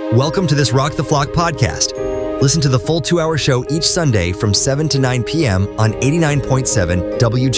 Welcome to this Rock the Flock podcast. Listen to the full 2-hour show each Sunday from 7 to 9 p.m. on 89.7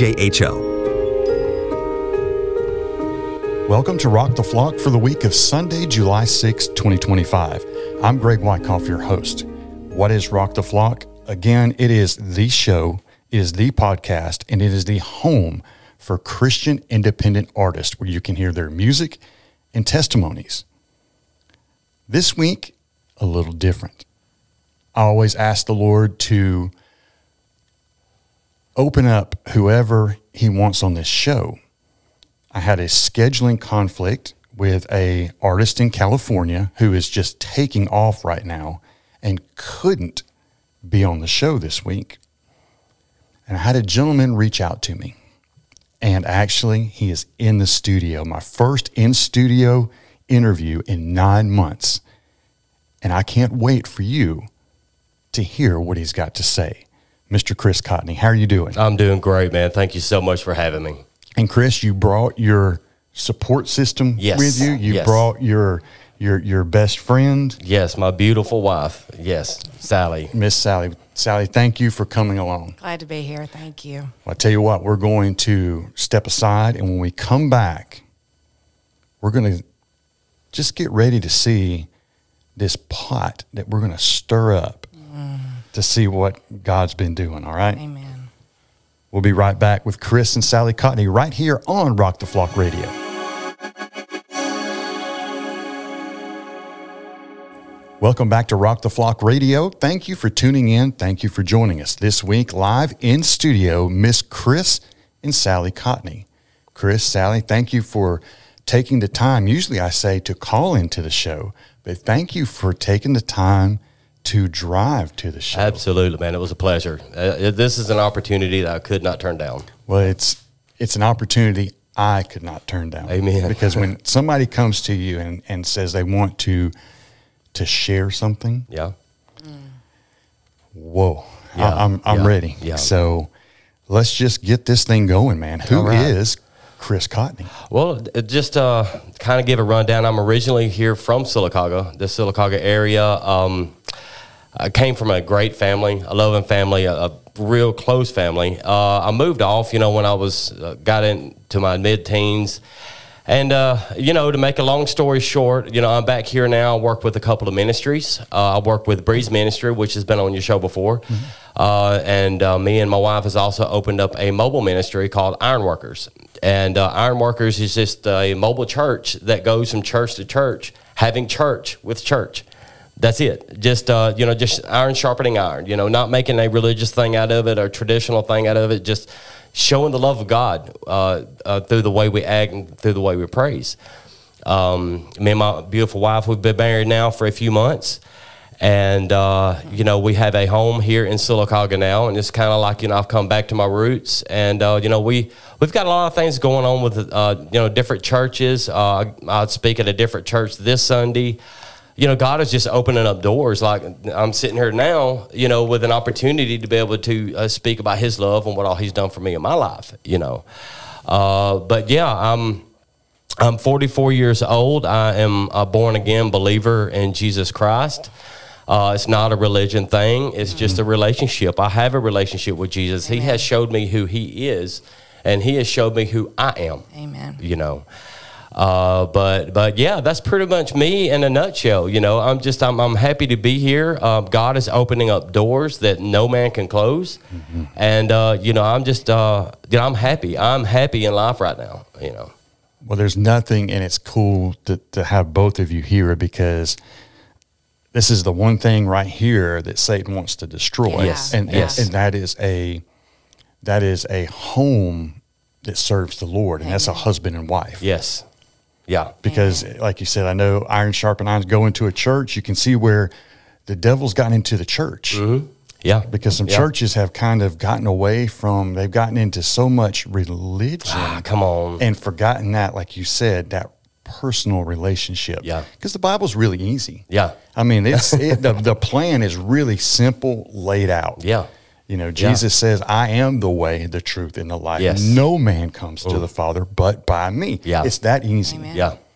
WJHO. Welcome to Rock the Flock for the week of Sunday, July 6, 2025. I'm Greg Wyckoff, your host. What is Rock the Flock? Again, it is the show, it is the podcast, and it is the home for Christian independent artists where you can hear their music and testimonies. This week, a little different. I always ask the Lord to open up whoever he wants on this show. I had a scheduling conflict with an artist in California who is just taking off right now and couldn't be on the show this week. And I had a gentleman reach out to me. And actually, he is in the studio. My first in-studio interview in 9 months. And I can't wait for you to hear what he's got to say. Mr. Chris Cotney, how are you doing? I'm doing great, man. Thank you so much for having me. And Chris, you brought your support system with you. You brought your best friend. Yes, my beautiful wife. Yes, Sally. Miss Sally. Sally, thank you for coming along. Glad to be here. Thank you. Well, I tell you what, we're going to step aside, and when we come back, we're going to just get ready to see this pot that we're going to stir up to see what God's been doing, all right? Amen. We'll be right back with Chris and Sally Cotney right here on Rock the Flock Radio. Welcome back to Rock the Flock Radio. Thank you for tuning in. Thank you for joining us this week live in studio, Miss Chris and Sally Cotney. Chris, Sally, thank you for taking the time. Usually I say to call into the show, but thank you for taking the time to drive to the show. Absolutely, man. It was a pleasure. This is an opportunity that I could not turn down. Well, it's an opportunity I could not turn down. Amen. Because when somebody comes to you and says they want to share something, yeah. Whoa, Yeah. I'm ready. Yeah. So let's just get this thing going, man. Who is Chris Cotney? Well, just kind of give a rundown. I'm originally here from Sylacauga, the Sylacauga area. I came from a great family, a loving family, a real close family. I moved off, when I got into my mid-teens. And, to make a long story short, I'm back here now. I work with a couple of ministries. I work with Breeze Ministry, which has been on your show before. Mm-hmm. And me and my wife has also opened up a mobile ministry called Ironworkers. And Ironworkers is just a mobile church that goes from church to church, having church with church. That's it. Just iron sharpening iron, not making a religious thing out of it or traditional thing out of it, just showing the love of God through the way we act and through the way we praise. Me and my beautiful wife, we've been married now for a few months. And, we have a home here in Sylacauga now. And it's kind of like, I've come back to my roots. And, we've got a lot of things going on with, different churches. I'll speak at a different church this Sunday. God is just opening up doors. Like I'm sitting here now, with an opportunity to be able to speak about his love and what all he's done for me in my life, But yeah, I'm 44 years old. I am a born again believer in Jesus Christ. It's not a religion thing. It's just a relationship. I have a relationship with Jesus. Amen. He has showed me who he is, and he has showed me who I am. Amen. But yeah, that's pretty much me in a nutshell. I'm happy to be here. God is opening up doors that no man can close. Mm-hmm. And, I'm happy. I'm happy in life right now, Well, there's nothing, and it's cool to have both of you here because this is the one thing right here that Satan wants to destroy. Yes. And that is a home that serves the Lord, and that's a husband and wife. Yes. Yeah. Because like you said, I know iron sharpen irons. Go into a church, you can see where the devil's gotten into the church. Mm-hmm. Yeah. Because some churches have kind of gotten away from, they've gotten into so much religion. Come on. And forgotten that, like you said, that personal relationship. Yeah. Because the Bible's really easy. Yeah. I mean, the plan is really simple, laid out. Yeah. Jesus says, I am the way, the truth, and the life. Yes. No man comes to the Father but by me. Yeah. It's that easy. Amen. Yeah.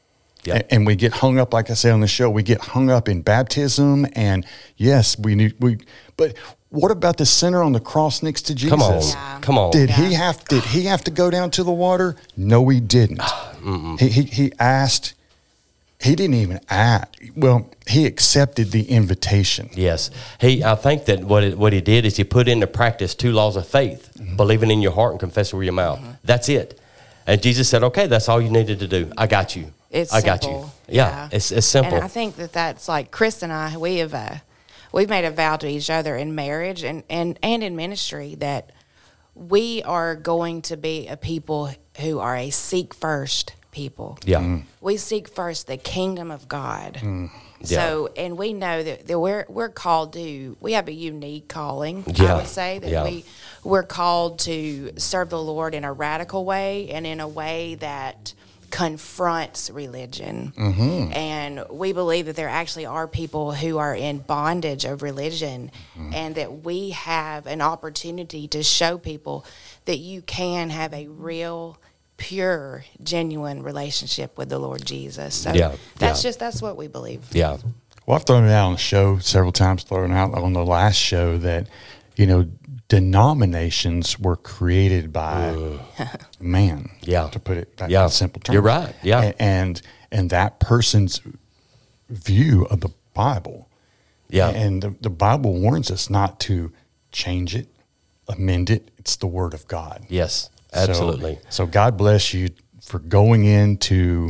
Yeah. And we get hung up, like I say on the show, we get hung up in baptism, and yes, but what about the sinner on the cross next to Jesus? Come on. Yeah. Come on. Did he have to go down to the water? No, he didn't. He asked. He didn't even ask. Well, he accepted the invitation. Yes. I think that what he did is he put into practice 2 laws of faith, believing in your heart and confessing with your mouth. That's it. And Jesus said, okay, that's all you needed to do. I got you. I got you. Simple. Yeah. It's simple. And I think that's like Chris and I, we've made a vow to each other in marriage and in ministry that we are going to be a people who are a seek first people. Yeah. We seek first the kingdom of God. Yeah. So, and we know that we're called to, we have a unique calling, Yeah. I would say, that Yeah. we're called to serve the Lord in a radical way and in a way that confronts religion. And we believe that there actually are people who are in bondage of religion, and that we have an opportunity to show people that you can have a real, pure, genuine relationship with the Lord Jesus. So that's what we believe. Yeah. Well, I've thrown it out on the show several times, thrown out on the last show that, denominations were created by man. Yeah. To put it Yeah. in simple terms. You're right. Yeah. And that person's view of the Bible. Yeah. And the Bible warns us not to change it, amend it. It's the Word of God. Yes. Absolutely. So God bless you for going into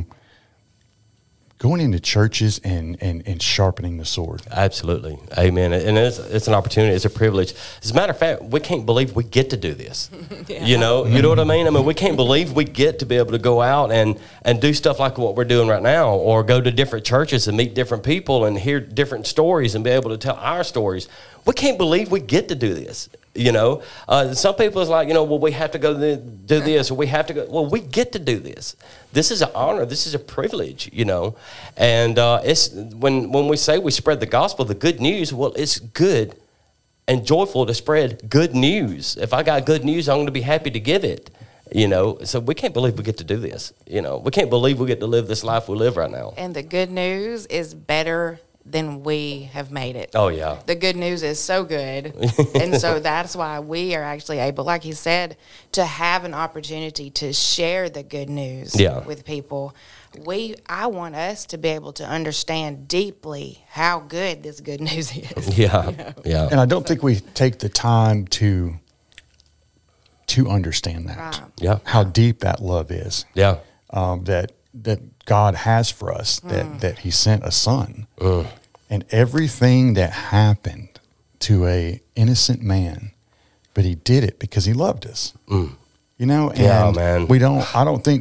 churches and sharpening the sword. Absolutely. Amen. And it's an opportunity. It's a privilege. As a matter of fact, we can't believe we get to do this. You know what I mean? I mean, we can't believe we get to be able to go out and do stuff like what we're doing right now, or go to different churches and meet different people and hear different stories and be able to tell our stories. We can't believe we get to do this. Some people is like, well, we have to go do this, or we have to go. Well, we get to do this. This is an honor. This is a privilege, And it's when we say we spread the gospel, the good news. Well, it's good and joyful to spread good news. If I got good news, I'm going to be happy to give it. So we can't believe we get to do this. We can't believe we get to live this life we live right now. And the good news is better than we have made it. Oh, yeah. The good news is so good. And so that's why we are actually able, like he said, to have an opportunity to share the good news with people. I want us to be able to understand deeply how good this good news is. Yeah. Yeah. And I don't think we take the time to understand that. Right. Yeah. How deep that love is. Yeah. That God has for us, that he sent a son. And everything that happened to a innocent man, but he did it because he loved us. And man. I don't think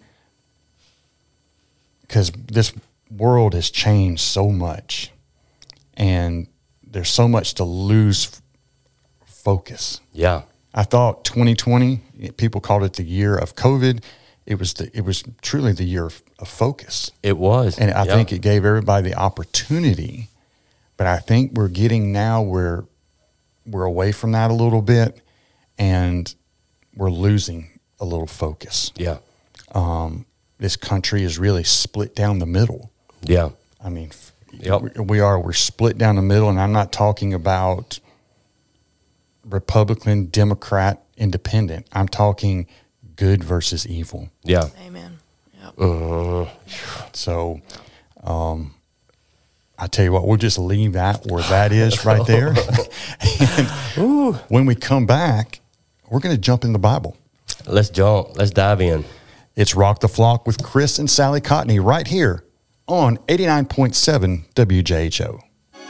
because this world has changed so much, and there's so much to lose focus. Yeah. I thought 2020, people called it the year of COVID. It was truly the year of focus. It was. And I think it gave everybody the opportunity, but I think we're getting now where we're away from that a little bit, and we're losing a little focus. Yeah. This country is really split down the middle. Yeah. I mean, Yep. we're split down the middle, and I'm not talking about Republican, Democrat, Independent. I'm talking good versus evil. Yeah. Amen. Yep. So, I tell you what, we'll just leave that where that is right there. And when we come back, we're going to jump in the Bible. Let's jump. Let's dive in. It's Rock the Flock with Chris and Sally Cotney right here on 89.7 WJHO.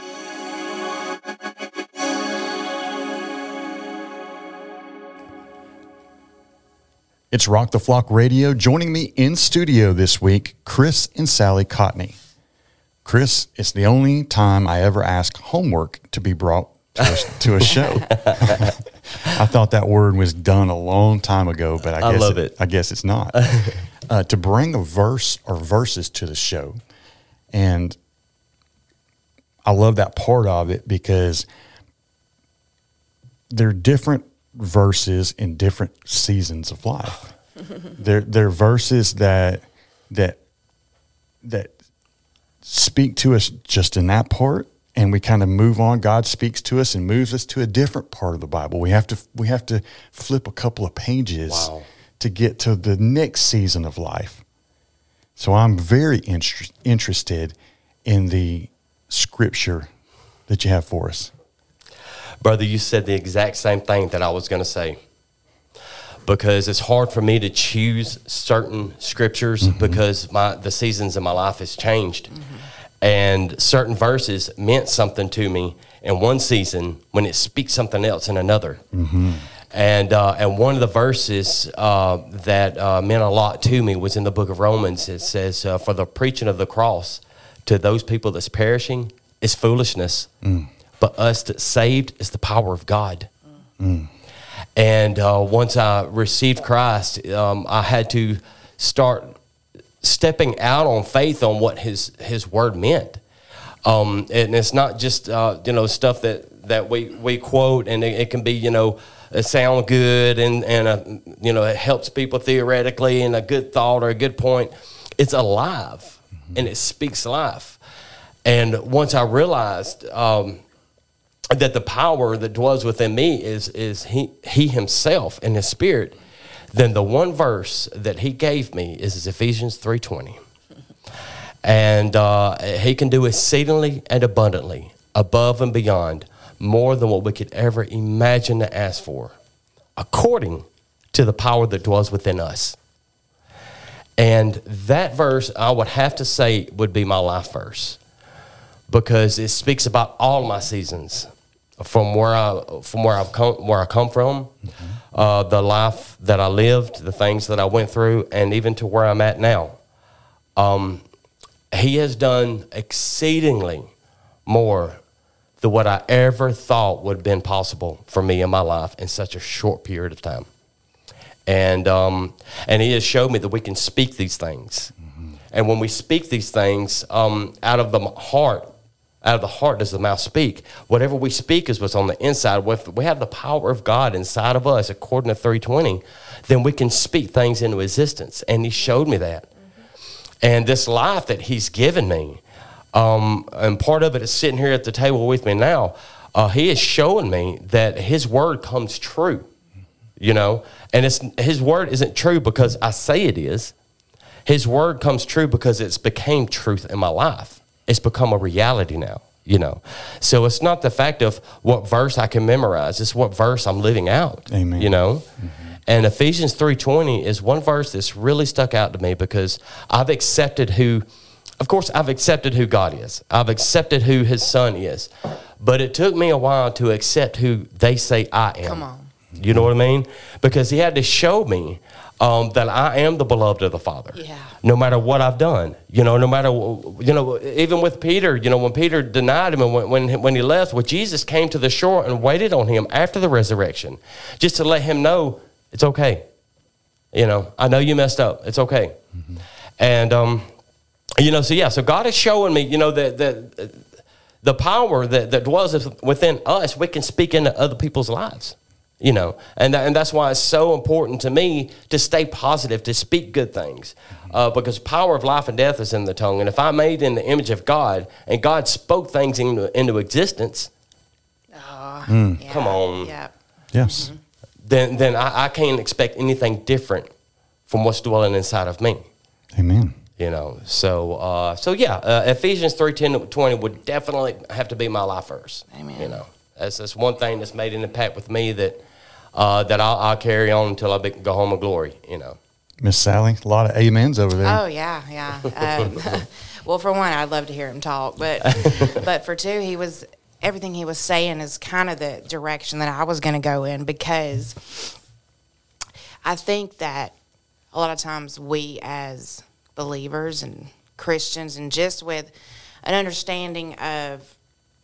It's Rock the Flock Radio. Joining me in studio this week, Chris and Sally Cotney. Chris, it's the only time I ever ask homework to be brought to a show. I thought that word was done a long time ago, but I guess love it. I guess it's not. To bring a verse or verses to the show. And I love that part of it because they're different verses in different seasons of life. They're verses that that speak to us just in that part, and we kind of move on. God speaks to us and moves us to a different part of the Bible. We have to flip a couple of pages to get to the next season of life. So I'm very interested in the scripture that you have for us. Brother, you said the exact same thing that I was going to say. Because it's hard for me to choose certain scriptures because the seasons in my life has changed. And certain verses meant something to me in one season when it speaks something else in another. And one of the verses that meant a lot to me was in the book of Romans. It says, for the preaching of the cross to those people that's perishing is foolishness, but us that's saved is the power of God. And once I received Christ, I had to start stepping out on faith on what his word meant. And it's not just, stuff that we quote, and it can be, it sound good and it helps people theoretically and a good thought or a good point. It's alive and it speaks life. And once I realized that the power that dwells within me is he himself and his spirit, then the one verse that he gave me is Ephesians 3:20. And he can do exceedingly and abundantly, above and beyond, more than what we could ever imagine to ask for, according to the power that dwells within us. And that verse, I would have to say, would be my life verse, because it speaks about all my seasons, from where I come from, the life that I lived, the things that I went through, and even to where I'm at now. He has done exceedingly more than what I ever thought would have been possible for me in my life in such a short period of time. And he has showed me that we can speak these things. And when we speak these things, out of the heart does the mouth speak. Whatever we speak is what's on the inside. If we have the power of God inside of us, according to 3:20, then we can speak things into existence. And he showed me that. And this life that he's given me, and part of it is sitting here at the table with me now, he is showing me that his word comes true, and his word isn't true because I say it is. His word comes true because it's became truth in my life. It's become a reality now, So it's not the fact of what verse I can memorize. It's what verse I'm living out, Amen. And Ephesians 3:20 is one verse that's really stuck out to me because I've accepted who God is. I've accepted who his son is. But it took me a while to accept who they say I am. Come on. You know what I mean? Because he had to show me that I am the beloved of the Father. Yeah. No matter what I've done, no matter, even with Peter, when Peter denied him and when he left, Jesus came to the shore and waited on him after the resurrection just to let him know it's okay. I know you messed up. It's okay. And, so God is showing me, that the power that dwells within us, we can speak into other people's lives. And that's why it's so important to me to stay positive, to speak good things, because power of life and death is in the tongue. And if I'm made in the image of God and God spoke things into existence, come on. Yeah. Yes. Then I can't expect anything different from what's dwelling inside of me. Amen. Ephesians 3:20 would definitely have to be my life verse. Amen. That's one thing that's made an impact with me that I'll carry on until I go home of glory. Miss Sally, a lot of amens over there. Oh yeah. Well, for one, I'd love to hear him talk, but for two, everything he was saying is kind of the direction that I was going to go in, because I think that a lot of times we as believers and Christians, and just with an understanding of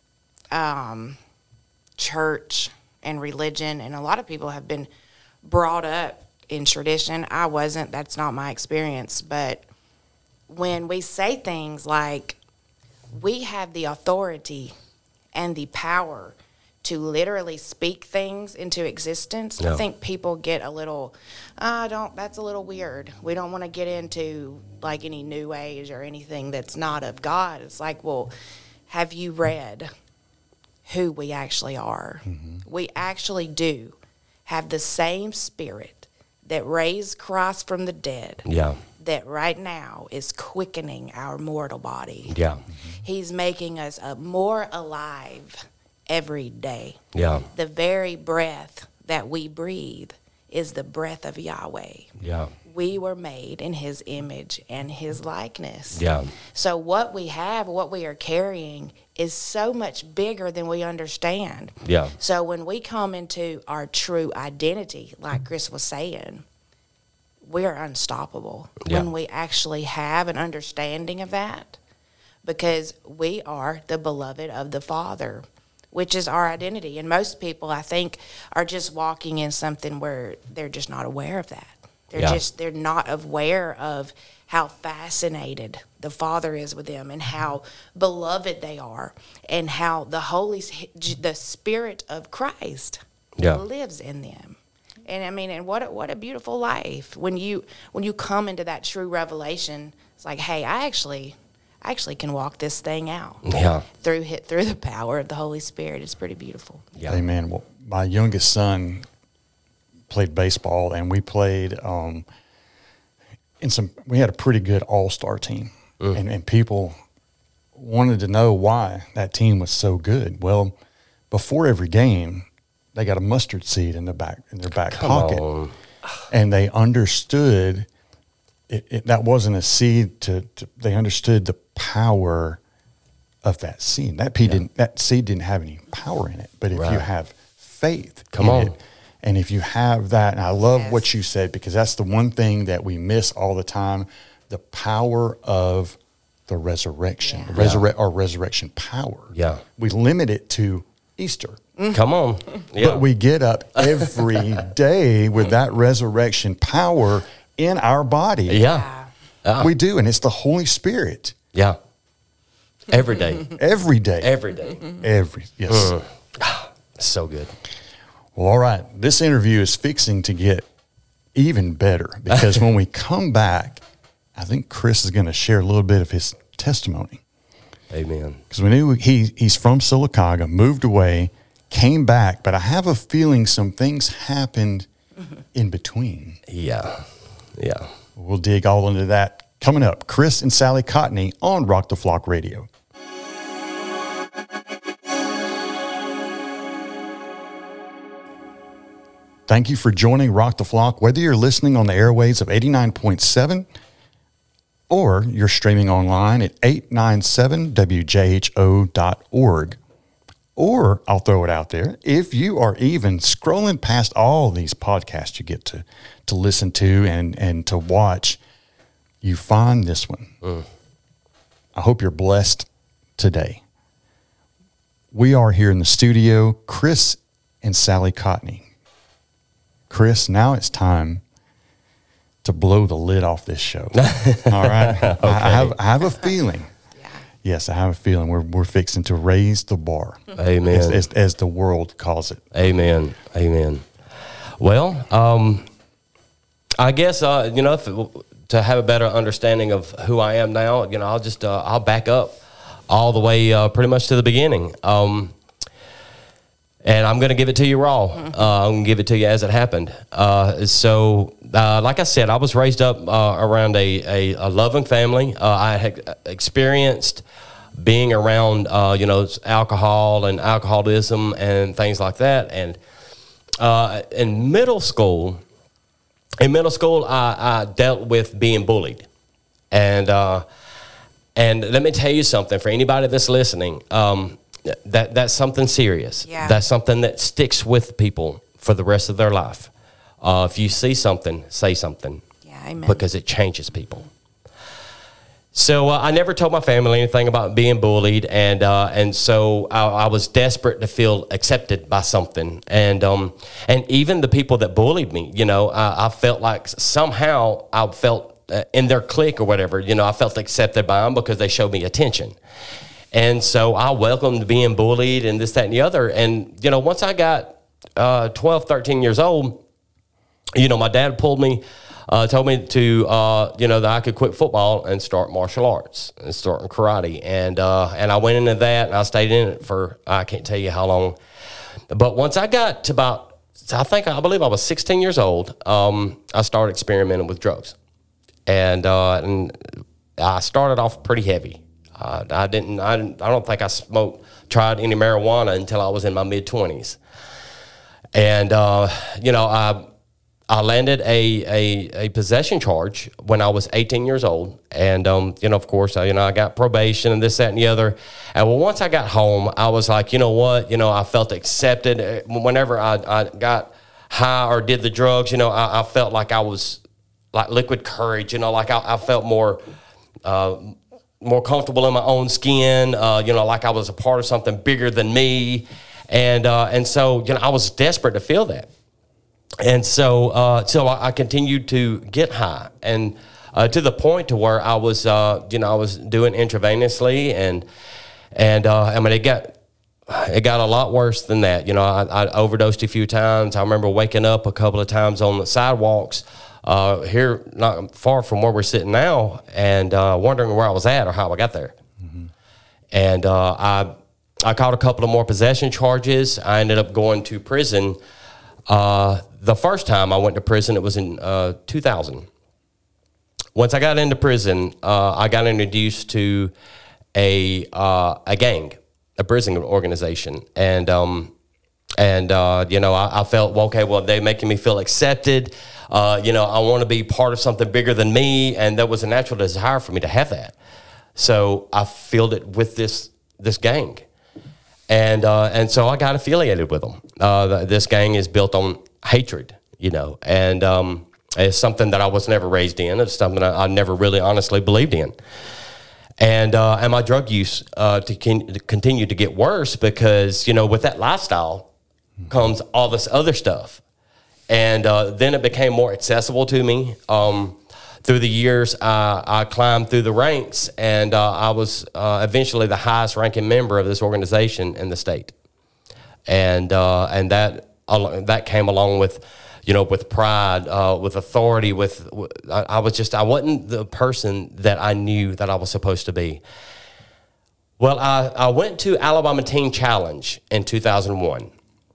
church and religion, and a lot of people have been brought up in tradition. I wasn't. That's not my experience. But when we say things like we have the authority and the power to literally speak things into existence, Yeah. I think people get a little, that's a little weird. We don't want to get into like any new age or anything that's not of God. It's like, well, have you read who we actually are? We actually do have the same spirit that raised Christ from the dead, Yeah. that right now is quickening our mortal body. Yeah. He's making us more alive every day. Yeah. The very breath that we breathe is the breath of Yahweh. Yeah. We were made in his image and his likeness. Yeah. So what we have, what we are carrying, is so much bigger than we understand. Yeah. So when we come into our true identity, like Chris was saying, we are unstoppable Yeah. when we actually have an understanding of that, because we are the beloved of the Father, which is our identity. And most people, I think, are just walking in something where they're just not aware of that. They're not aware of how fascinated the Father is with them, and how beloved they are, and how the Spirit of Christ lives in them. And I mean, and what a beautiful life when you come into that true revelation. It's like, hey, I actually can walk this thing out. Yeah. Through the power of the Holy Spirit. It's pretty beautiful. Yeah. Amen. Well, my youngest son played baseball, and we played we had a pretty good all-star team, and people wanted to know why that team was so good. Well, before every game, they got a mustard seed in their back pocket, on. and they understood that wasn't a seed. They understood the power of that seed. That seed didn't have any power in it, but if you Right. have faith, Come on. it, and if you have that, and I love Yes. what you said, because that's the one thing that we miss all the time: the power of the resurrection, Yeah. our resurrection power. Yeah. We limit it to Easter. Come on. Yeah. But we get up every day with that resurrection power in our body. Yeah. We do, and it's the Holy Spirit Yeah. Every day. every day. Every day. Yes. So good. Well, all right. This interview is fixing to get even better, because when we come back, I think Chris is going to share a little bit of his testimony. Amen. Because we knew he's from Sylacauga, moved away, came back, but I have a feeling some things happened in between. Yeah. Yeah. We'll dig all into that coming up. Chris and Sally Cotney on Rock the Flock Radio. Thank you for joining Rock the Flock, whether you're listening on the airwaves of 89.7 or you're streaming online at 897wjho.org. Or I'll throw it out there, if you are even scrolling past all these podcasts you get to listen to and to watch, you find this one. I hope you're blessed today. We are here in the studio, Chris and Sally Cotney. Chris, now it's time to blow the lid off this show. All right. Okay. I have a feeling. Yeah. Yes, I have a feeling we're fixing to raise the bar. Amen. As the world calls it. Amen. Amen. Well, I guess, to have a better understanding of who I am now, I'll just, I'll back up all the way pretty much to the beginning. And I'm going to give it to you raw. I'm going to give it to you as it happened. So, like I said, I was raised up around a loving family. I had experienced being around, alcohol and alcoholism and things like that. And in middle school, I dealt with being bullied. And let me tell you something, for anybody that's listening, that's something serious. Yeah. That's something that sticks with people for the rest of their life. If you see something, say something. Yeah, amen. Because it changes people. So I never told my family anything about being bullied, and so I was desperate to feel accepted by something, and even the people that bullied me, I felt like somehow I felt in their clique or whatever, I felt accepted by them because they showed me attention. And so I welcomed being bullied and this, that, and the other. And, you know, once I got 12, 13 years old, you know, my dad pulled me, told me to, you know, that I could quit football and start martial arts and start karate. And I went into that, and I stayed in it for, I can't tell you how long. But once I got to about, I believe I was 16 years old, I started experimenting with drugs. And I started off pretty heavy. I don't think I tried any marijuana until I was in my mid-20s. And, you know, I landed a possession charge when I was 18 years old. And, you know, of course, I got probation and this, that, and the other. And well, once I got home, I was like, you know what, you know, I felt accepted. Whenever I got high or did the drugs, you know, I felt like I was like liquid courage, you know, like I felt more comfortable in my own skin, you know, like I was a part of something bigger than me. And so, you know, I was desperate to feel that. And so I continued to get high, and to the point to where I was, you know, I was doing intravenously, and I mean, it got a lot worse than that. You know, I overdosed a few times. I remember waking up a couple of times on the sidewalks here, not far from where we're sitting now, and wondering where I was at or how I got there. Mm-hmm. And I caught a couple of more possession charges. I ended up going to prison. The first time I went to prison, it was in 2000. Once I got into prison, I got introduced to a gang, a prison organization, and you know, I felt, well, okay, well, they're making me feel accepted. You know, I want to be part of something bigger than me, and there was a natural desire for me to have that. So I filled it with this gang. And so I got affiliated with them. This gang is built on hatred, you know, and it's something that I was never raised in. It's something I never really honestly believed in. And my drug use continue to get worse because, you know, with that lifestyle comes all this other stuff. And then it became more accessible to me. Through the years, I climbed through the ranks, and I was eventually the highest ranking member of this organization in the state. And that came along with, you know, with pride, with authority, I wasn't the person that I knew that I was supposed to be. Well, I went to Alabama Teen Challenge in 2001.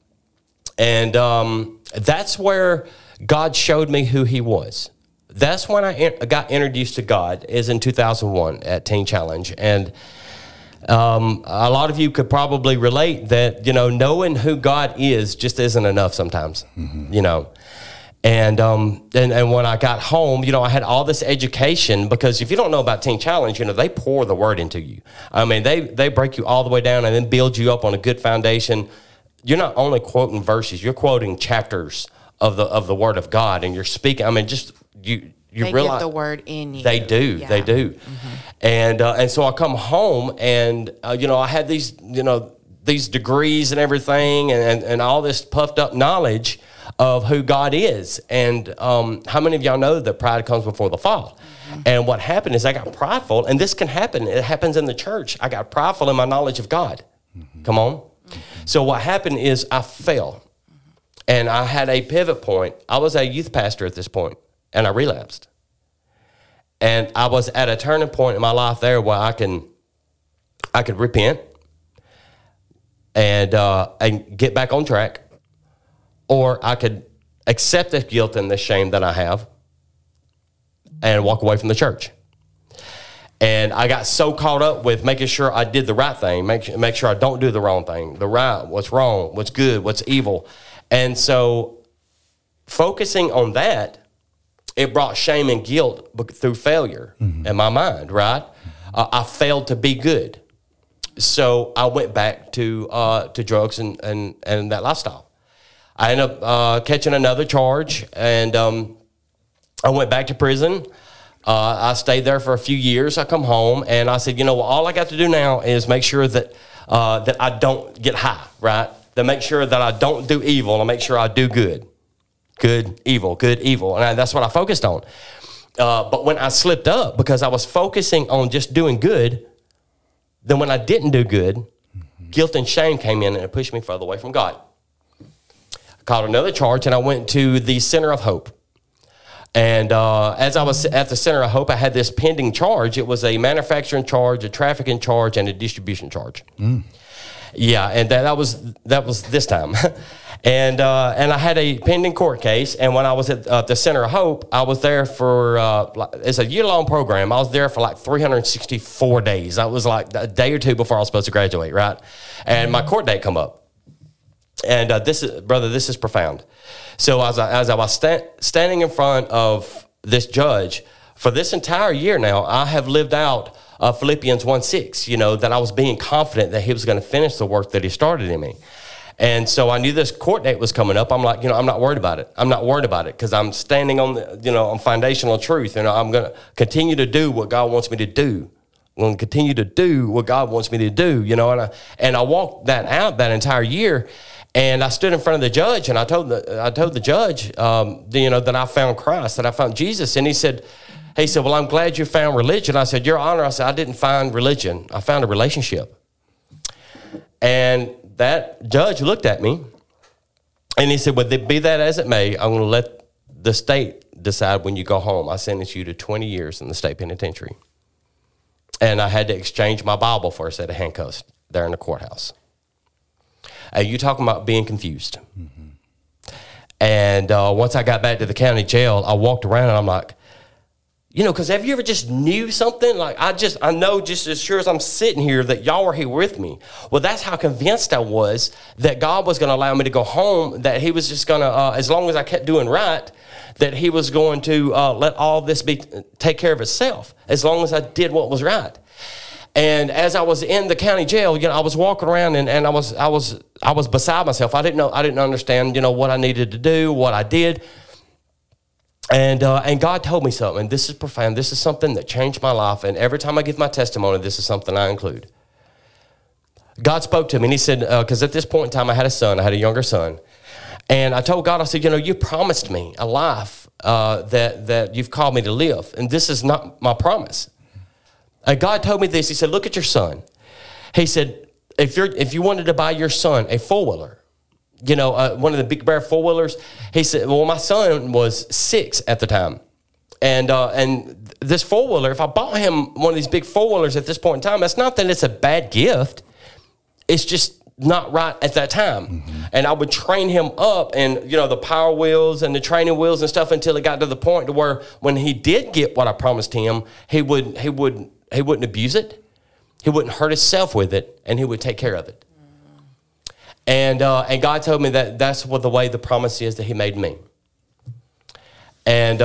And that's where God showed me who he was. That's when I got introduced to God, is in 2001 at Teen Challenge. And a lot of you could probably relate that, you know, knowing who God is just isn't enough sometimes, you know. And when I got home, you know, I had all this education, because if you don't know about Teen Challenge, you know, they pour the word into you. I mean, they break you all the way down and then build you up on a good foundation. You're not only quoting verses, you're quoting chapters of the Word of God, and you're speaking. I mean, just you they realize get the word in you. They do, yeah. they do. Mm-hmm. And so I come home, and you know, I had these, you know, these degrees and everything, and all this puffed up knowledge of who God is. And how many of y'all know that pride comes before the fall? Mm-hmm. And what happened is I got prideful, and this can happen. It happens in the church. I got prideful in my knowledge of God. Mm-hmm. Come on. Mm-hmm. So what happened is I fell. And I had a pivot point. I was a youth pastor at this point, and I relapsed. And I was at a turning point in my life there where I could repent and get back on track, or I could accept the guilt and the shame that I have and walk away from the church. And I got so caught up with making sure I did the right thing, make sure I don't do the wrong thing, the right, what's wrong, what's good, what's evil. And so focusing on that, it brought shame and guilt through failure in my mind, right? I failed to be good. So I went back to drugs and that lifestyle. I ended up catching another charge, and I went back to prison. I stayed there for a few years. I come home, and I said, you know, all I got to do now is make sure that I don't get high, right? To make sure that I don't do evil, and make sure I do good. Good, evil, and that's what I focused on. But when I slipped up, because I was focusing on just doing good, then when I didn't do good, guilt and shame came in and it pushed me further away from God. I called another charge and I went to the Center of Hope. And as I was at the Center of Hope, I had this pending charge. It was a manufacturing charge, a trafficking charge, and a distribution charge. Yeah, and that was this time. And I had a pending court case. And when I was at the Center of Hope, I was there for it's a year-long program. I was there for like 364 days. I was like a day or two before I was supposed to graduate, right? And my court date come up. And this is profound. So as I was standing in front of this judge for this entire year now, I have lived out Philippians 1:6. That I was being confident that he was going to finish the work that he started in me. And so I knew this court date was coming up. I'm like, I'm not worried about it. I'm not worried about it because I'm standing on on foundational truth. I'm going to continue to do what God wants me to do. I'm going to continue to do what God wants me to do. And I walked that out that entire year. And I stood in front of the judge, and I told the judge, that I found Christ, that I found Jesus. And he said, well, I'm glad you found religion. I said, Your Honor, I said, I didn't find religion. I found a relationship. And that judge looked at me, and he said, well, be that as it may, I'm going to let the state decide when you go home. I sentence you to 20 years in the state penitentiary. And I had to exchange my Bible for a set of handcuffs there in the courthouse. You talking about being confused. Mm-hmm. And once I got back to the county jail, I walked around and I'm like, because have you ever just knew something? Like, I know just as sure as I'm sitting here that y'all were here with me. Well, that's how convinced I was that God was going to allow me to go home, that he was just going to, as long as I kept doing right, that he was going to let all this take care of itself, as long as I did what was right. And as I was in the county jail, I was walking around and I was beside myself. I didn't understand, what I needed to do, what I did. And God told me something, and this is profound. This is something that changed my life. And every time I give my testimony, this is something I include. God spoke to me, and he said, because at this point in time, I had a younger son. And I told God, I said, you promised me a life that you've called me to live. And this is not my promise. And God told me this. He said, look at your son. He said, if you wanted to buy your son a four-wheeler, one of the Big Bear four-wheelers, he said, well, my son was 6 at the time. And this four-wheeler, if I bought him one of these big four-wheelers at this point in time, that's not that it's a bad gift. It's just not right at that time. Mm-hmm. And I would train him up and, the power wheels and the training wheels and stuff until it got to the point to where when he did get what I promised him, he wouldn't abuse it. He wouldn't hurt himself with it, and he would take care of it. And God told me that that's what the way the promise is that he made me. And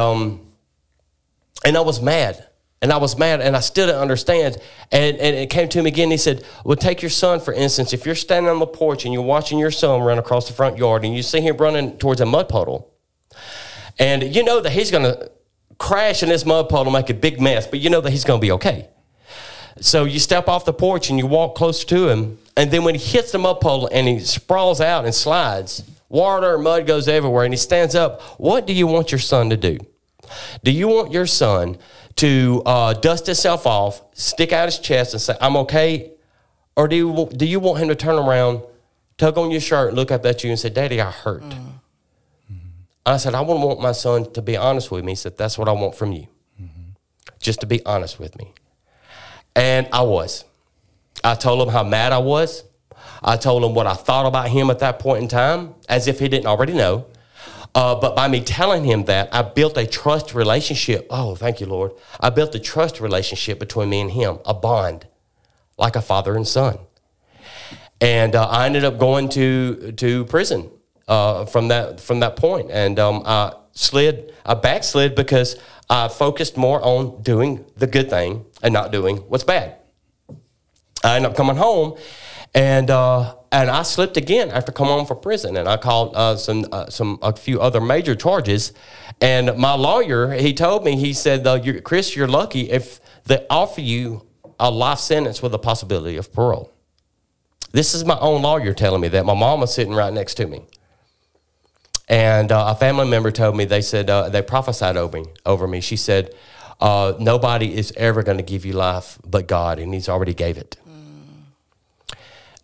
I was mad. And I still didn't understand. And it came to me again. He said, well, take your son, for instance. If you're standing on the porch and you're watching your son run across the front yard and you see him running towards a mud puddle, and you know that he's going to crash in this mud puddle, make a big mess, but you know that he's going to be okay. So you step off the porch and you walk closer to him, and then when he hits the mud puddle and he sprawls out and slides, water and mud goes everywhere, and he stands up, what do you want your son to do? Do you want your son to dust himself off, stick out his chest and say, I'm okay? Or do you want him to turn around, tug on your shirt, look up at you and say, Daddy, I hurt? Mm-hmm. I said, I wouldn't want my son to be honest with me. He said, that's what I want from you. Mm-hmm. Just to be honest with me. And I was. I told him how mad I was. I told him what I thought about him at that point in time, as if he didn't already know. But by me telling him that, I built a trust relationship. Oh, thank you, Lord. I built a trust relationship between me and him, a bond, like a father and son. And I ended up going to prison from that point. And I backslid because I focused more on doing the good thing and not doing what's bad. I ended up coming home, and I slipped again after coming home from prison, and I called a few other major charges. And my lawyer, he told me, he said, Chris, you're lucky if they offer you a life sentence with a possibility of parole. This is my own lawyer telling me that. My mom was sitting right next to me. And a family member told me, they said, they prophesied over me. She said, nobody is ever going to give you life but God, and he's already gave it. Mm.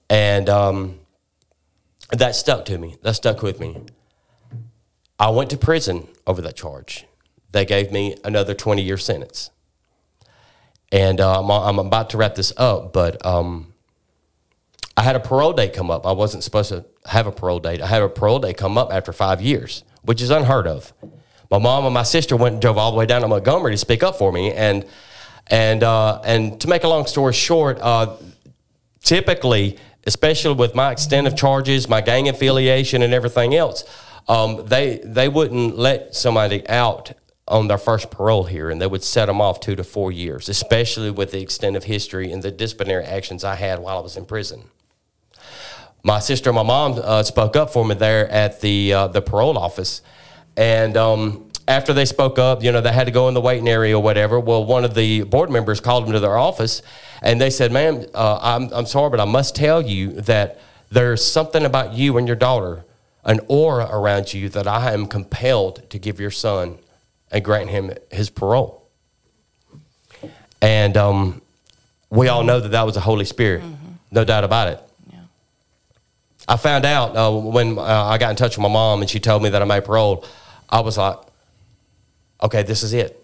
And that stuck to me. That stuck with me. I went to prison over that charge. They gave me another 20-year sentence. And I'm about to wrap this up, but I had a parole date come up. I wasn't supposed to have a parole date. I had a parole date come up after 5 years, which is unheard of. My mom and my sister went and drove all the way down to Montgomery to speak up for me. And to make a long story short, typically, especially with my extent of charges, my gang affiliation and everything else, they wouldn't let somebody out on their first parole here, and they would set them off 2 to 4 years, especially with the extent of history and the disciplinary actions I had while I was in prison. My sister and my mom spoke up for me there at the parole office, and after they spoke up, they had to go in the waiting area or whatever. Well, one of the board members called them to their office, and they said, "Ma'am, I'm sorry, but I must tell you that there's something about you and your daughter, an aura around you that I am compelled to give your son and grant him his parole." And we all know that was the Holy Spirit, no doubt about it. Yeah. I found out when I got in touch with my mom and she told me that I made parole, I was like, okay, this is it.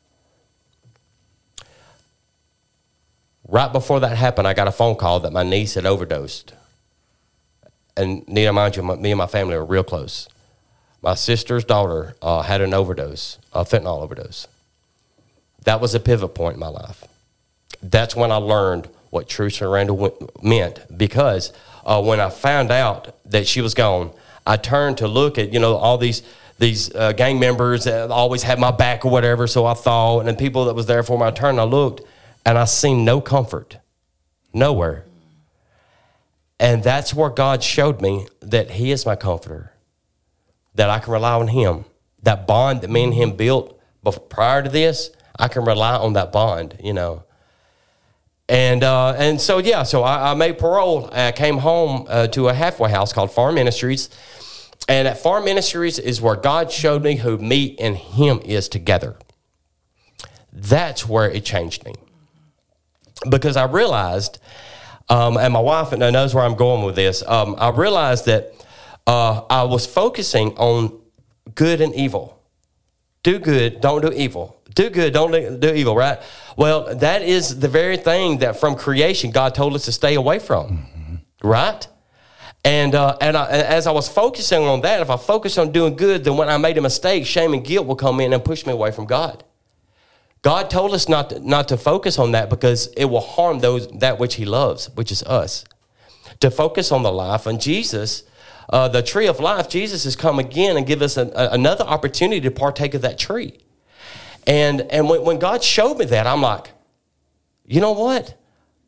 Right before that happened, I got a phone call that my niece had overdosed. And Nita, mind you, me and my family are real close. My sister's daughter had an overdose, a fentanyl overdose. That was a pivot point in my life. That's when I learned what true surrender meant, because when I found out that she was gone, I turned to look at, all these gang members that always had my back or whatever, so I thought, and then people that was there for me. I turned and I looked, and I seen no comfort, nowhere. And that's where God showed me that He is my comforter, that I can rely on Him. That bond that me and Him built prior to this, I can rely on that bond, And so I made parole. I came home to a halfway house called Farm Ministries. And at Farm Ministries is where God showed me who me and Him is together. That's where it changed me. Because I realized, and my wife knows where I'm going with this, I realized that I was focusing on good and evil. Do good, don't do evil. Do good, don't do evil, right? Well, that is the very thing that from creation God told us to stay away from, right? And as I was focusing on that, if I focused on doing good, then when I made a mistake, shame and guilt will come in and push me away from God. God told us not to focus on that because it will harm that which He loves, which is us. To focus on the life. And Jesus, the tree of life, Jesus has come again and give us another opportunity to partake of that tree. And when God showed me that, I'm like, you know what?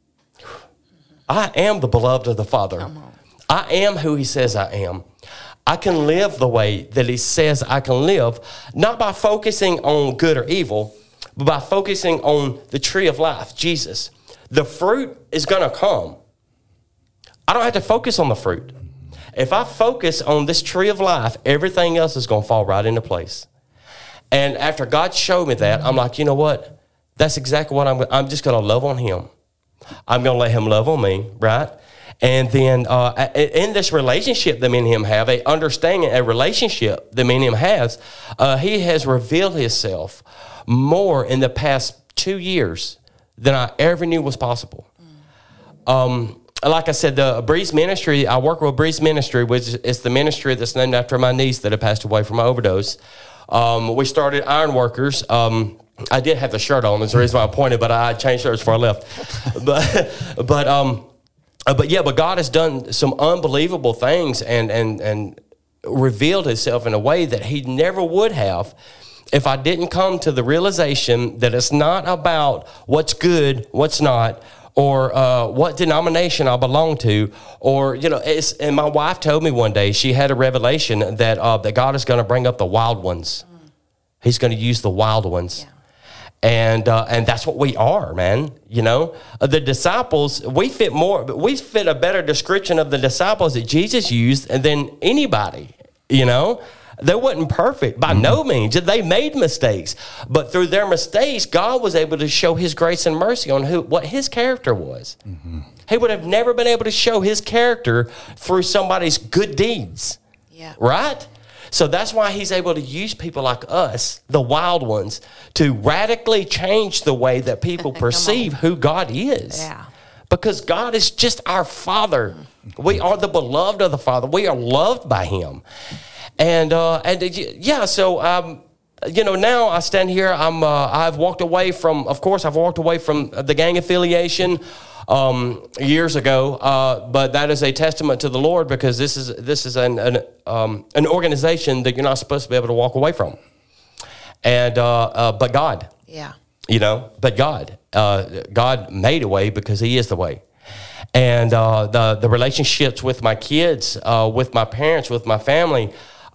I am the beloved of the Father. I am who He says I am. I can live the way that He says I can live, not by focusing on good or evil, but by focusing on the tree of life, Jesus. The fruit is going to come. I don't have to focus on the fruit. If I focus on this tree of life, everything else is going to fall right into place. And after God showed me that, I'm like, you know what? That's exactly what I'm just going to love on Him. I'm going to let Him love on me, right? And then in this relationship that me and Him have, a understanding, a relationship that me and Him has, He has revealed Himself more in the past 2 years than I ever knew was possible. Like I said, the Breeze Ministry, I work with Breeze Ministry, which is the ministry that's named after my niece that had passed away from an overdose. We started Ironworkers. I did have the shirt on. That's the reason why I pointed, but I changed shirts before I left. But God has done some unbelievable things and revealed Himself in a way that He never would have if I didn't come to the realization that it's not about what's good, what's not, or what denomination I belong to, or, and my wife told me one day, she had a revelation that God is going to bring up the wild ones. He's going to use the wild ones. Yeah. And that's what we are, man. The disciples, we fit a better description of the disciples that Jesus used than anybody, They wasn't perfect by no means. They made mistakes. But through their mistakes, God was able to show his grace and mercy on what his character was. He would have never been able to show his character through somebody's good deeds. Yeah. Right? So that's why he's able to use people like us, the wild ones, to radically change the way that people perceive who God is. Yeah. Because God is just our Father. We are the beloved of the Father. We are loved by him. And yeah, so, you know, now I stand here, I've walked away from the gang affiliation years ago, but that is a testament to the Lord, because this is an organization that you're not supposed to be able to walk away from. And but God, Yeah. you know, but God made a way because he is the way. And the relationships with my kids, with my parents, with my family,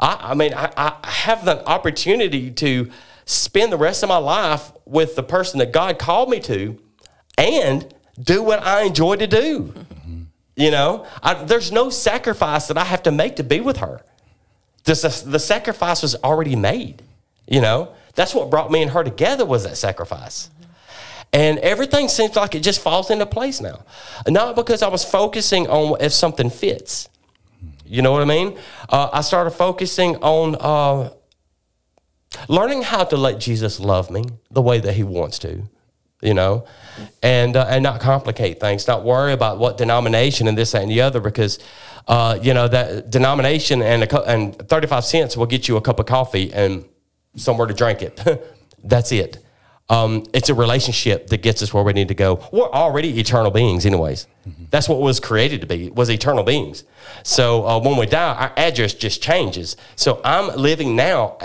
I have the opportunity to spend the rest of my life with the person that God called me to, and do what I enjoy to do. You know, there's no sacrifice that I have to make to be with her. The sacrifice was already made. You know, that's what brought me and her together, was that sacrifice. And everything seems like it just falls into place now. Not because I was focusing on if something fits. You know what I mean? I started focusing on learning how to let Jesus love me the way that he wants to, you know, and not complicate things, not worry about what denomination and this, that, and the other, because, you know, that denomination and 35 cents will get you a cup of coffee and somewhere to drink it. That's it. It's a relationship that gets us where we need to go. We're already eternal beings anyways. That's what was created to be, was eternal beings. So when we die, our address just changes. So I'm living now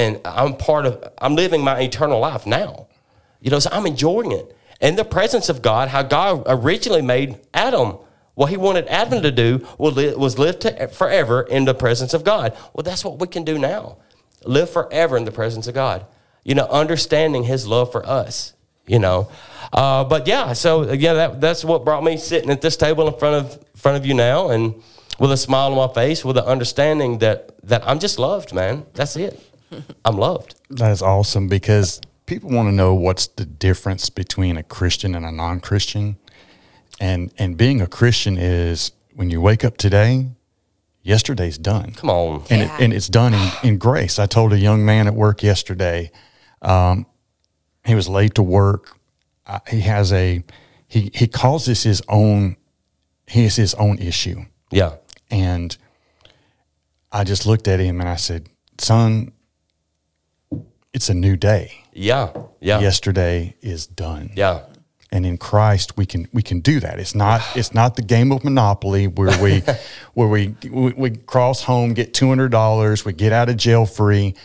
I'm living my eternal life now. You know, so I'm enjoying it. In the presence of God, how God originally made Adam, what he wanted Adam to do was live forever in the presence of God. Well, that's what we can do now. Live forever in the presence of God. You know, understanding his love for us, you know. But yeah, so yeah, that's what brought me sitting at this table in front of you now, and with a smile on my face, with the understanding that I'm just loved, man. That's it. I'm loved. That is awesome, because people want to know what's the difference between a Christian and a non-Christian. And being a Christian is when you wake up today, yesterday's done. Come on. And it's done in grace. I told a young man at work yesterday, he was late to work. He calls this his own issue. Yeah. And I just looked at him and I said, son, it's a new day. Yeah. Yeah. Yesterday is done. Yeah. And in Christ, we can do that. It's not the game of Monopoly where we cross home, get $200, we get out of jail free.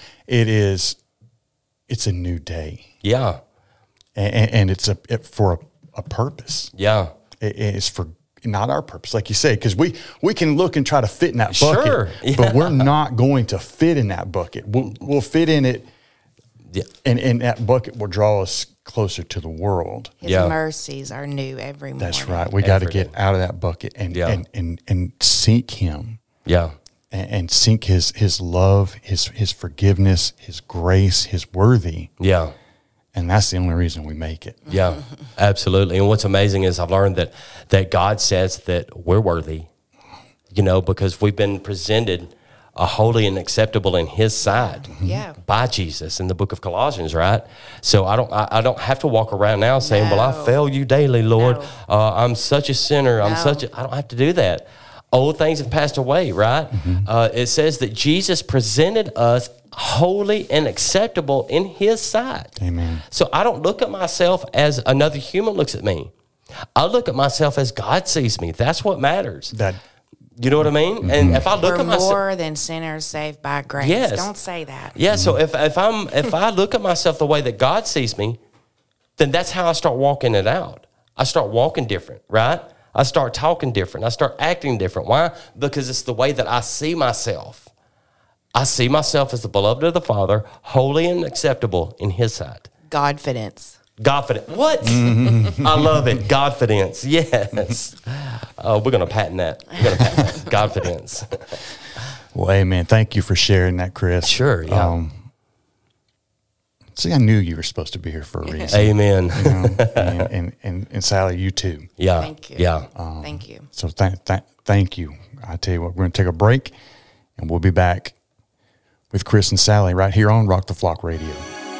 It's a new day. Yeah. And it's for a purpose. Yeah. It's for not our purpose, like you say, because we can look and try to fit in that bucket, sure. Yeah. But we're not going to fit in that bucket. We'll fit in it. Yeah. And that bucket will draw us closer to the world. His mercies are new every morning. That's right. We got to get out of that bucket and seek him. Yeah. And seek his love, his forgiveness, his grace, his worthy. Yeah. And that's the only reason we make it. Yeah, absolutely. And what's amazing is I've learned that God says that we're worthy, you know, because we've been presented holy and acceptable in his sight by Jesus in the book of Colossians, right? So I don't have to walk around now saying, well, I fail you daily, Lord. No. I'm such a sinner. I don't have to do that. Old things have passed away, right? It says that Jesus presented us holy and acceptable in his sight. Amen. So I don't look at myself as another human looks at me. I look at myself as God sees me. That's what matters. You know what I mean? And if I look at myself, more than sinners saved by grace. Yes. Don't say that. Yeah. So if I look at myself the way that God sees me, then that's how I start walking it out. I start walking different, right? I start talking different. I start acting different. Why? Because it's the way that I see myself. I see myself as the beloved of the Father, holy and acceptable in his sight. Godfidence. Godfidence. What? I love it. Godfidence. Yes. We're going to patent that. Godfidence. Well, amen. Thank you for sharing that, Chris. Sure, yeah. See, I knew you were supposed to be here for a reason. Amen. You know, and Sally, you too. Yeah. Thank you. Yeah. Thank you. So thank you. I tell you what, we're going to take a break, and we'll be back with Chris and Sally right here on Rock the Flock Radio.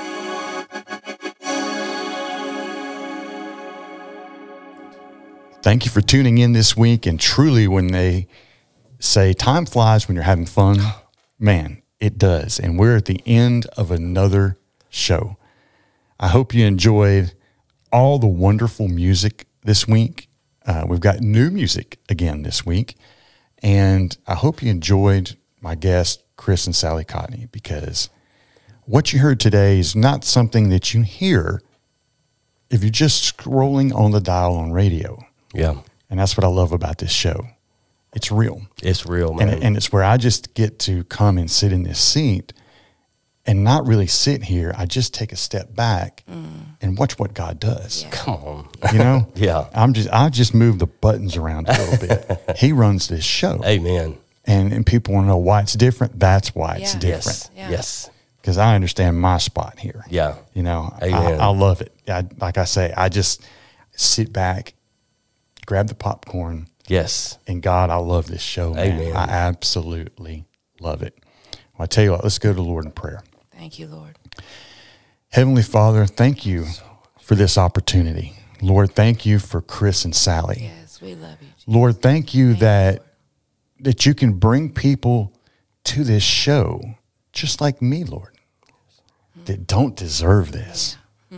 Thank you for tuning in this week. And truly, when they say time flies when you're having fun, man, it does. And we're at the end of another show. I hope you enjoyed all the wonderful music this week. We've got new music again this week. And I hope you enjoyed my guests, Chris and Sally Cotney, because what you heard today is not something that you hear if you're just scrolling on the dial on radio. Yeah. And that's what I love about this show. It's real. It's real, man. And it's where I just get to come and sit in this seat and not really sit here. I just take a step back and watch what God does. Yeah. Come on. You know? Yeah. I just move the buttons around a little bit. He runs this show. Amen. And people want to know why it's different. That's why it's Yeah. different. Yes. Yeah. Yes. Because I understand my spot here. Yeah. You know, Amen. I love it. Like I say, I just sit back, grab the popcorn, Yes. and God, I love this show, man. Amen. I absolutely love it. Well, I tell you what, let's go to the Lord in prayer. Thank you, Lord. Heavenly Father, thank you for this opportunity. Lord, thank you for Chris and Sally. Yes, we love you. Jesus. Lord, thank you Thank you, that you can bring people to this show just like me, Lord, that don't deserve this.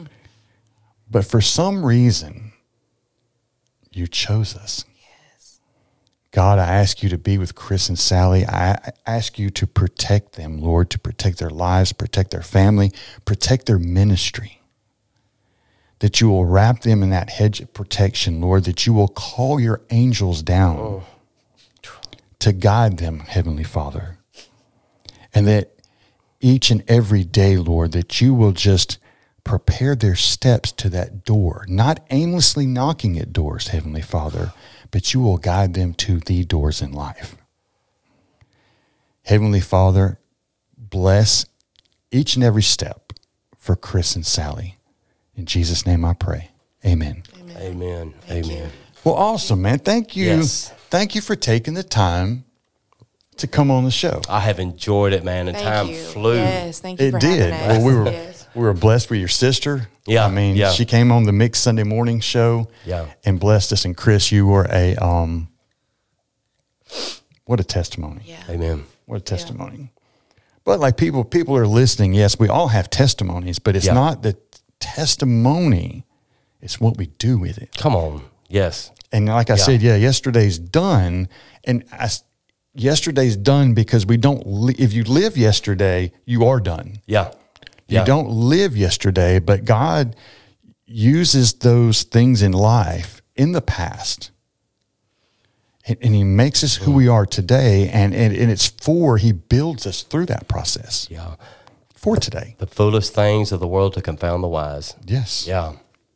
But for some reason, you chose us. God, I ask you to be with Chris and Sally. I ask you to protect them, Lord, to protect their lives, protect their family, protect their ministry. That you will wrap them in that hedge of protection, Lord, that you will call your angels down to guide them, Heavenly Father. And that each and every day, Lord, that you will just prepare their steps to that door, not aimlessly knocking at doors, Heavenly Father, but you will guide them to the doors in life. Heavenly Father, bless each and every step for Chris and Sally. In Jesus' name I pray. Amen. Amen. Amen. Well, awesome, man. Thank you. Yes. Thank you for taking the time to come on the show. I have enjoyed it, man, and Thank time you. flew. Yes, thank you It for did. having us. Well, Yes. we were blessed with your sister. Yeah, I mean, yeah. she came on the Mixed Sunday Morning show. Yeah. And blessed us. And Chris, you were a what a testimony. Yeah. Amen. What a testimony. But like people are listening. Yes, we all have testimonies, but it's Yeah. not the testimony. It's what we do with it. Come on. Yes. And like I said, yesterday's done. And yesterday's done because we don't, if you live yesterday, you are done. Yeah. You don't live yesterday, but God uses those things in life in the past. And he makes us who we are today. And he builds us through that process Yeah. for today. The foolish things of the world to confound the wise. Yes. Yeah.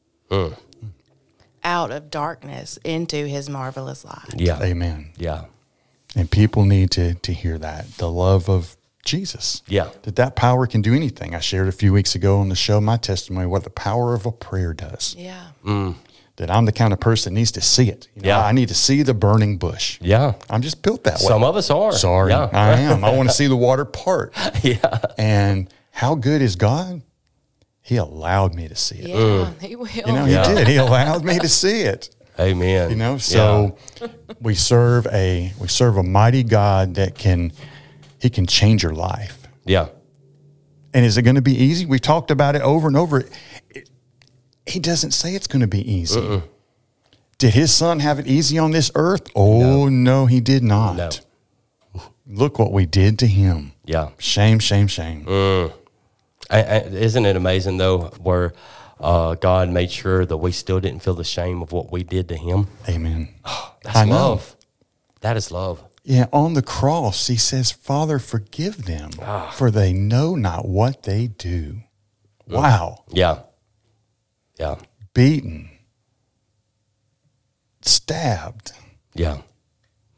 Out of darkness into his marvelous light. Yeah. Amen. Yeah. And people need to hear that. The love of Jesus. Yeah. That power can do anything. I shared a few weeks ago on the show my testimony, what the power of a prayer does. Yeah. That I'm the kind of person that needs to see it. You know, Yeah. I need to see the burning bush. Yeah. I'm just built that way. Some of us are. Sorry, Yeah. I am. I want to see the water part. Yeah. And how good is God? He allowed me to see it. Yeah. He will. You know, Yeah. he did. He allowed me to see it. Amen. You know, so we serve a mighty God that can change your life. Yeah. And is it going to be easy? We've talked about it over and over. He doesn't say it's going to be easy. Did his son have it easy on this earth? Oh, no, he did not. No. Look what we did to him. Yeah. Shame, shame, shame. Isn't it amazing, though, where God made sure that we still didn't feel the shame of what we did to him? Amen. That's I know. love. That is love. Yeah, on the cross, he says, Father, forgive them, for they know not what they do. Wow. Yeah. Yeah. Beaten. Stabbed. Yeah.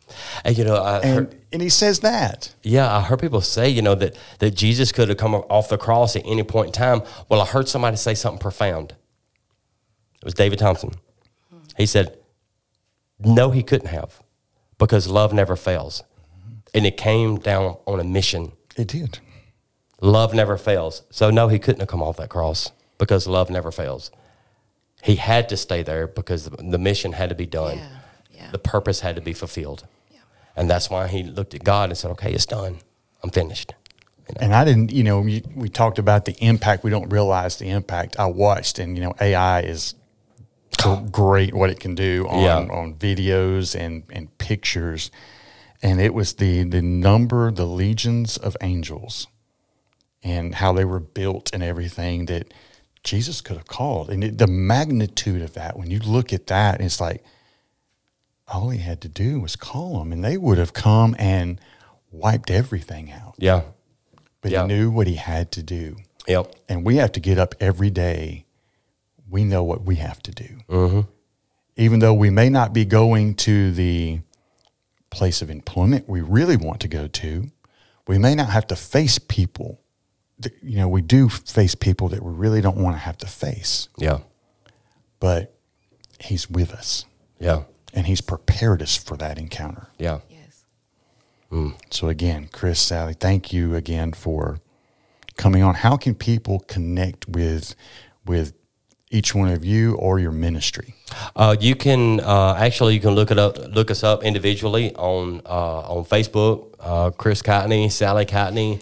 And, And he says that. I heard people say, that Jesus could have come off the cross at any point in time. Well, I heard somebody say something profound. It was David Thompson. He said, no, he couldn't have, because love never fails. And it came down on a mission. It did. Love never fails. So no, he couldn't have come off that cross, because love never fails. He had to stay there because the mission had to be done. Yeah. The purpose had to be fulfilled. Yeah. And that's why he looked at God and said, okay, it's done. I'm finished. And I didn't, we talked about the impact. We don't realize the impact. I watched, and, AI is great what it can do on videos and pictures. And it was the legions of angels and how they were built and everything that Jesus could have called. And the magnitude of that, when you look at that, it's like, all he had to do was call them, and they would have come and wiped everything out. Yeah. But he knew what he had to do. Yep. And we have to get up every day. We know what we have to do. Mm-hmm. Even though we may not be going to the place of employment we really want to go to, we may not have to face people. We do face people that we really don't want to have to face. Yeah. But he's with us. Yeah. And he's prepared us for that encounter. Yeah. Yes. So again, Chris, Sally, thank you again for coming on. How can people connect with each one of you or your ministry? You can look us up individually on Facebook, Chris Cotney, Sally Cotney.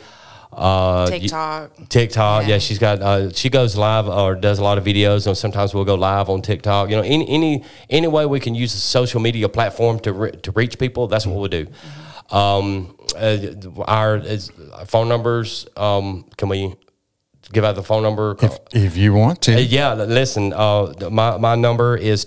TikTok. Yeah, she's got. She goes live or does a lot of videos, and sometimes we'll go live on TikTok. Any way we can use a social media platform to reach people, that's what we'll do. Our phone numbers. Can we give out the phone number? If you want to. Listen, my number is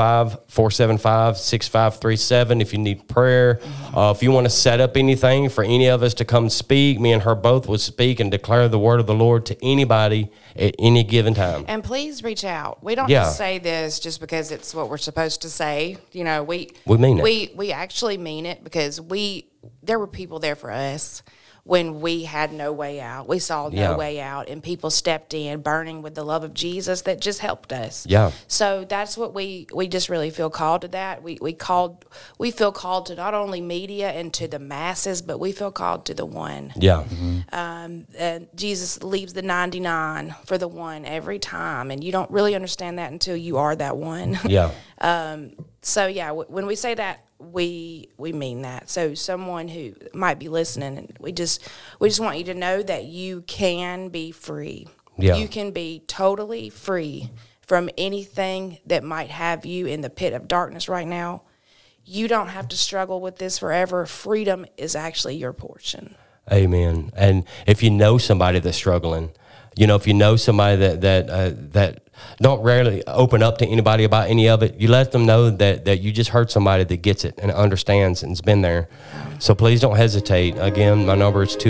205-475-6537 if you need prayer. If you want to set up anything for any of us to come speak, me and her both will speak and declare the word of the Lord to anybody at any given time. And please reach out. We don't just say this just because it's what we're supposed to say. We mean it. We actually mean it, because there were people there for us when we had no way out. We saw no way out, and people stepped in burning with the love of Jesus that just helped us. Yeah. So that's what we just really feel called to that. We feel called to not only media and to the masses, but we feel called to the one. Yeah. And Jesus leaves the 99 for the one every time, and you don't really understand that until you are that one. Yeah. When we say that, we mean that. So someone who might be listening, and we just want you to know that you can be free. Yeah. You can be totally free from anything that might have you in the pit of darkness right now. You don't have to struggle with this forever. Freedom is actually your portion. Amen. And if you know somebody that's struggling, if you know somebody that don't rarely open up to anybody about any of it, you let them know that you just heard somebody that gets it and understands and has been there. So please don't hesitate. Again, my number is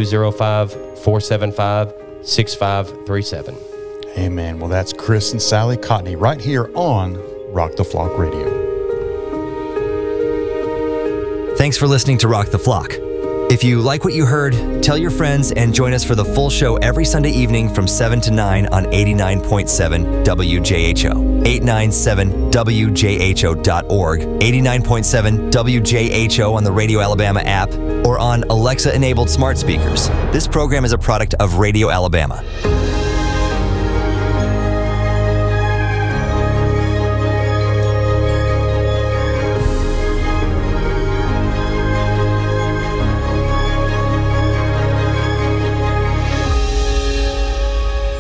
205-475-6537. Amen. Well, that's Chris and Sally Cotney right here on Rock the Flock Radio. Thanks for listening to Rock the Flock. If you like what you heard, tell your friends and join us for the full show every Sunday evening from 7 to 9 on 89.7 WJHO, 897WJHO.org, 89.7 WJHO on the Radio Alabama app, or on Alexa-enabled smart speakers. This program is a product of Radio Alabama.